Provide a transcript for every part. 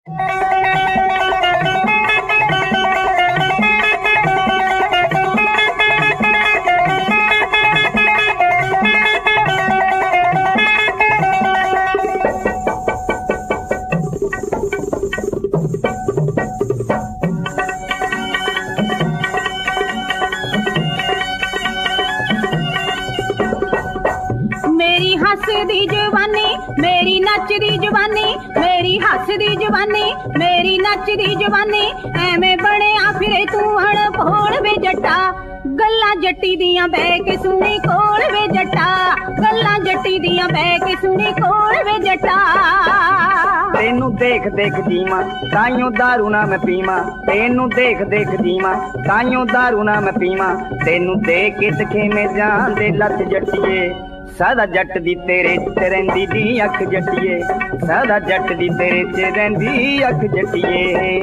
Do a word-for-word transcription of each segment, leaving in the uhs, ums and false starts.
मेरी हसदी जवानी मेरी नचदी जवानी मेरी हसदी जवानी मेरी नचदी जवानी एवें बणिया फिरे तू अणभोल वे जट्टा गल्लां जट्टी दियां बह के सुनी कोल वे जट्टा गल्लां जट्टी दियां बह के सुनी कोल वे जट्टा तेनू देख देख जीवा ताइयों दारू ना मैं पीवा तेनू देख देख जीवा ताइयों दारू ना मैं पीवा तेनू देख के खेमे जान दे लत जट्टिए सादा जट दी तेरे च रहिंदी दी अख जट्टिए सादा जट दी तेरे च रहिंदी अख जट्टिए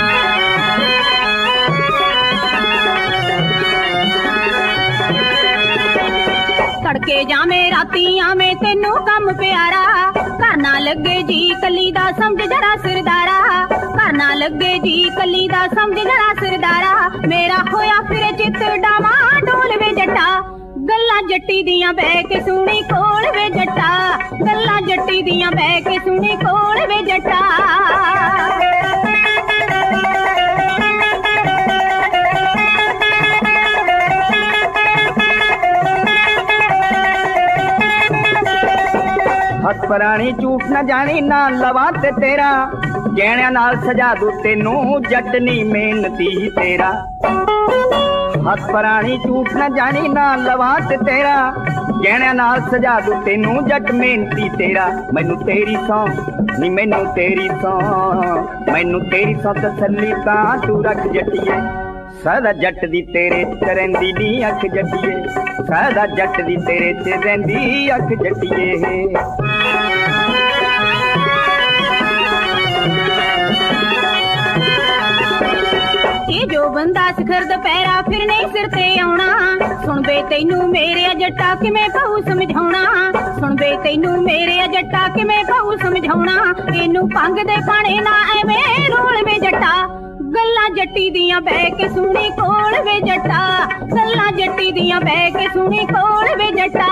तड़के जामे राती आवे तेनू कम प्यारा घर ना लगे जी कली दा समझ जरा सिरदारा घर ना लगे जी कली दा समझ जरा सिरदारा मेरा होया फिर चित डावा डोल वे जट्टा गल्लां जट्टी दियां बह के सुनी कोल वे जट्टा गल्लां जट्टी दियां बह के सुनी कोल वे जट्टा हथ परानी झूठ न जानी ना लवा ते तेरा गहणियां नाल सजा दू तेनू जट नी मेहनती तेरा हथ परानी झूठ न जानी ना लवा ते तेरा गहणियां नाल सजा दू तेनू जट मेहनती तेरा मैनू तेरी सौ नी मैनू तेरी सौ मैनू तेरी सौ तसल्ली तां तू रख जट्टिए सादा जट दी तेरे च रहिंदी नी अख जट्टिए सादा जट दी तेरे च रहिंदी अख जट्टिए ये जो बंदा सिखर दुपहरा फिर नहीं सिर ते आउणा सुन बे तैनू मेरे जट्टा किवें कहू समझाउणा सुन बे तैनू मेरे जट्टा किवें कहू समझाउणा इनू भंग दे पाणे ना एवें रोल वे जट्टा गल्लां जट्टी दियां बह के सुनी कोल वे जट्टा गल्लां जट्टी दियां बह के सुनी कोल वे जट्टा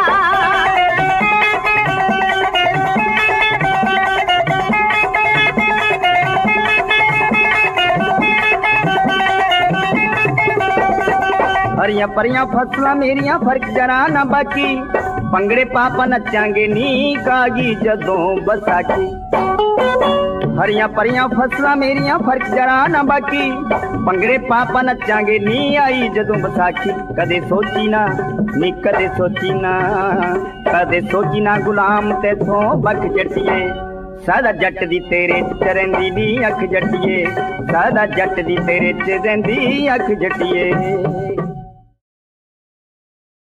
हरियां परियां फसलां मेरियां फर्क जरा ना बाकी भंगड़े पापा नचांगे नी गागी जदों बसाखी हरियां परियां फसलां मेरियां फर्क जरा ना बाकी भंगड़े पापा नचांगे नी आई जदों बसाखी कदे सोची ना नी कदे सोची ना कदे सोची ना गुलाम तेथों बख जट्टिए सादा जट दी तेरे च रहिंदी नी अख जट्टिए सादा जट दी तेरे च रहिंदी अख जट्टिए।